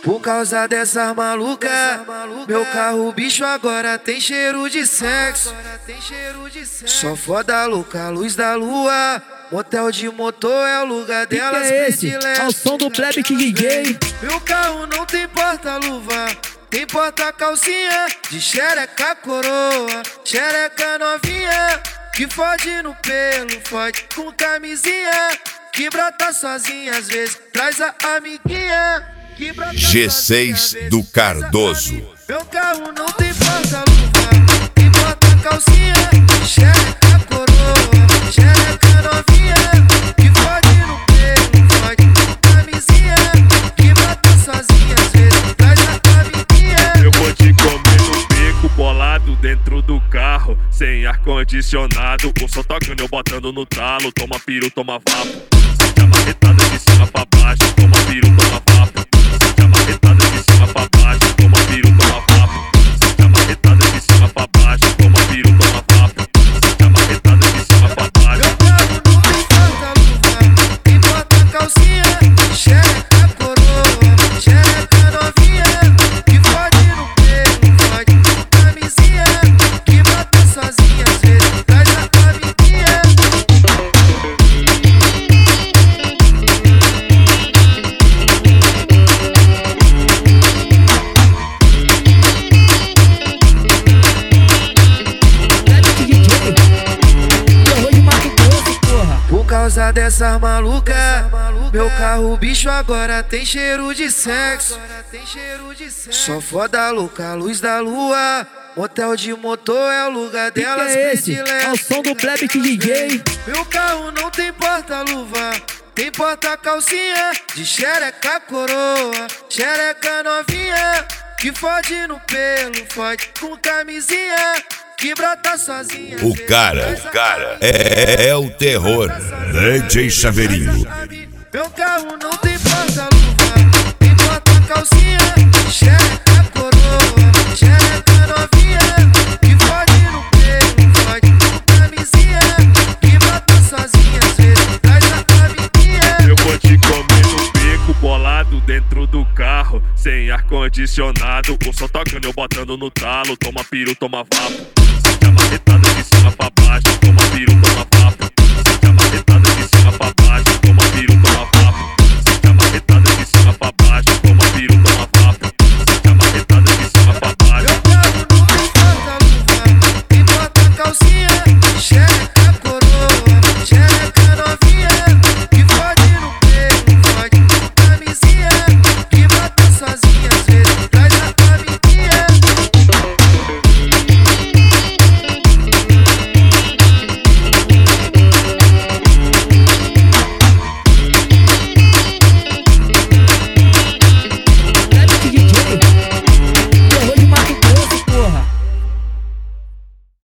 Por causa dessas malucas, meu carro bicho agora tem cheiro de sexo. Só foda louca, luz da lua. Motel de motor é o lugar delas prediletas. Ao som do Plebe DJ. Meu carro não tem porta-luva, tem porta-calcinha de xereca coroa, xereca novinha, que fode no pelo, fode com camisinha, que brota sozinha, às vezes traz a amiguinha. G6 do Cardoso. Meu carro não tem porta-luva, tem porta-calcinha de xereca coroa, xereca novinha, que fode no pelo, fode com camisinha, que brota sozinha, às vezes traz a amiguinha. Eu vou te comer no bico, bolado dentro do carro, sem ar-condicionado, o som tocando, eu botando no talo. Toma piru, toma vapo, sente a marretada de cima pra baixo. Toma piru, toma vapo, sente a marretada de cima pra baixo. Toma piru, toma vapo, sente a marretada de cima pra baixo. Toma piru, toma vapo, sente a marretada de cima pra baixo. Meu carro não tem porta-luva, tem porta-calcinha, xereca coroa, xereca novinha, que fode no pelo, fode com camisinha, que brota sozinha, às vezes traz a amiguinha. Por causa dessas malucas, meu carro bicho agora tem cheiro de sexo. Só foda louca, luz da lua. Motel de motor é o lugar delas prediletas. Ao som do Plebe DJ. Meu carro não tem porta-luva, tem porta-calcinha de xereca coroa, xereca novinha, que fode no pelo, fode com camisinha, que brota sozinha. O cara é o terror. DJ Chaveirinho. Meu carro não tem porta-luva, tem porta-calcinha, xereca coroa, xereca novinha, que fode no pelo, fode com camisinha, que brota sozinha, às vezes traz a amiguinha. Eu vou te comer no bico, bolado dentro do carro, sem ar-condicionado, o som tocando, eu botando no talo. Toma piru, toma vapo, sente a marretada de cima pra baixo. Toma piru, toma vapo, sente a marretada de cima pra baixo. Toma